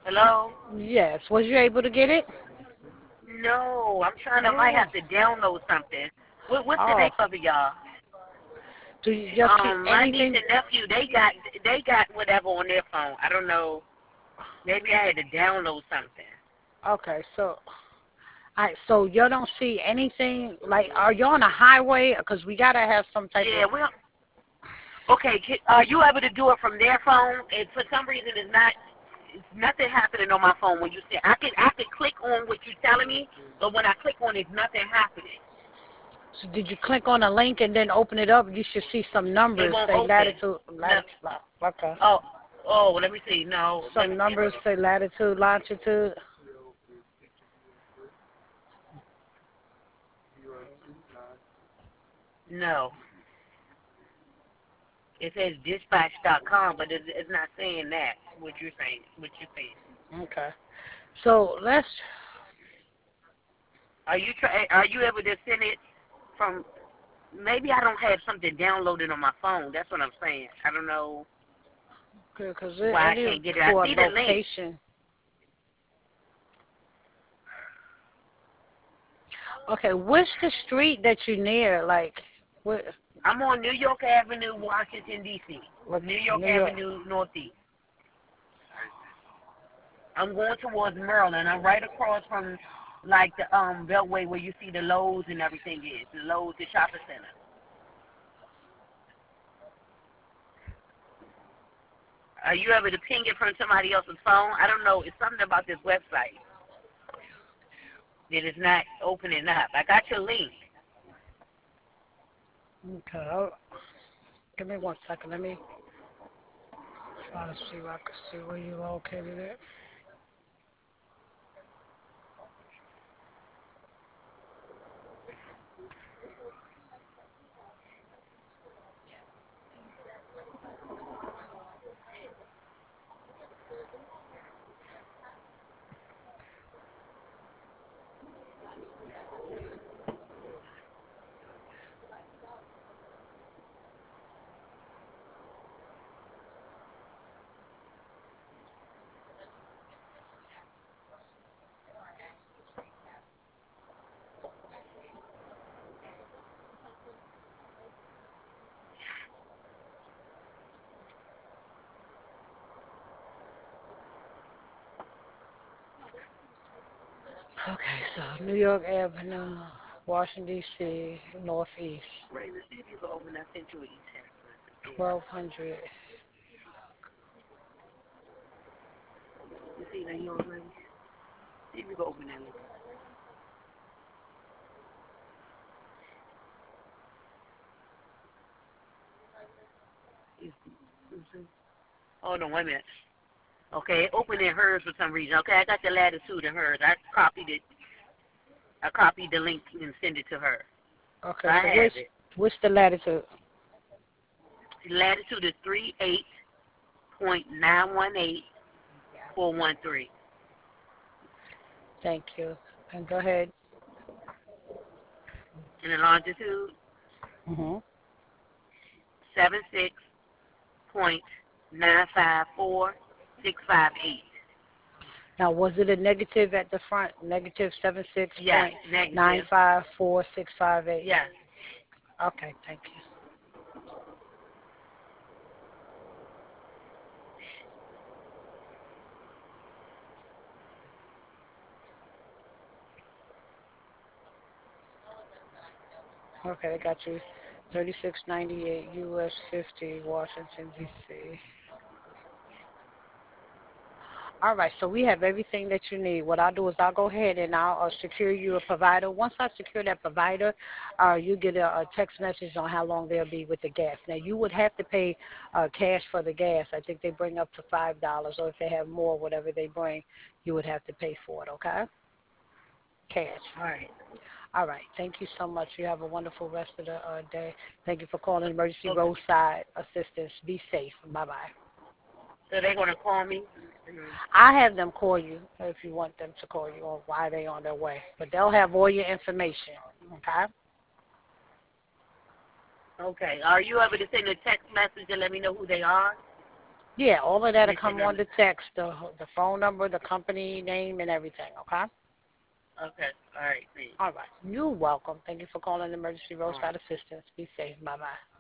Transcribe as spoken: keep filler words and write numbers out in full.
Hello? Yes. Was you able to get it? No, I'm trying to, I might Oh. have to download something. What, what's the Oh. name of it, y'all? Do you just see Um, my niece anything? and nephew, they got, they got whatever on their phone. I don't know. Maybe I had to download something. Okay, so I so you don't see anything like are you on a highway? Because we gotta have some type of Yeah, well, okay, ca- are you able to do it from their phone? And for some reason, it's not, it's nothing happening on my phone when you say, I can, I can click on what you're telling me, but when I click on it, nothing happening. So did you click on a link and then open it up? You should see some It numbers won't say open. latitude, No, latitude. Okay. oh, oh, well, let me see. No, let Some me see. Hold numbers on. say latitude, longitude. No, it says dispatch dot com, but it's, it's not saying that. What you're saying? What you're saying? Okay. So let's. Are you try? Are you able to send it from? Maybe I don't have something downloaded on my phone. That's what I'm saying. I don't know Because it, why I it is can't get it. I for a see the link. location. Okay, what's the street that you near? Like, what? I'm on New York Avenue, Washington D C. What? New York New York. Avenue Northeast. I'm going towards Maryland. I'm right across from like the um Beltway where you see the Lowe's and everything is. The Lowe's, the shopping center. Are you able to ping it from somebody else's phone? I don't know. It's something about this website that is not opening up. I got your link. Okay. I'll- Give me one second. Let me try to see if I can see where you located it. Okay, so New York Avenue, Washington D C, Northeast, Ray, let's see if you can open that Central East text message here. twelve hundred. You see that yours, Ray? See if you can open that link. Hold on, wait a minute. Okay, open in hers for some reason. Okay, I got the latitude in hers. I copied it. I copied the link and sent it to her. So Okay, I so have what's it. what's the latitude? Latitude is three eight point nine one eight four one three. Thank you. And go ahead. And the longitude Mhm. seven six point nine five four six five eight. Now, was it a negative at the front? Negative seven six Yes, point nine negative. five four six five eight. Yes. Okay, thank you. Okay, I got you. thirty-six ninety-eight U S fifty, Washington D C. All right, so we have everything that you need. What I'll do is I'll go ahead and I'll uh, secure you a provider. Once I secure that provider, uh, you get a, a text message on how long they'll be with the gas. Now, you would have to pay uh, cash for the gas. I think they bring up to five dollars, or if they have more, whatever they bring, you would have to pay for it, okay? Cash. All right. All right, thank you so much. You have a wonderful rest of the uh, day. Thank you for calling Emergency So, Roadside Assistance. Be safe. Bye-bye. so they're gonna call me. Mhm. I have them call you if you want them to call you or why they on their way. But they'll have all your information. Okay? Okay. Are you able to send a text message and let me know who they are? Yeah, all of that will come on Remember. the text, the the phone number, the company name, and everything. Okay. Okay. All right. Thanks. All right. You're welcome. Thank you for calling Emergency All right. Roadside Assistance. Be safe. Bye bye.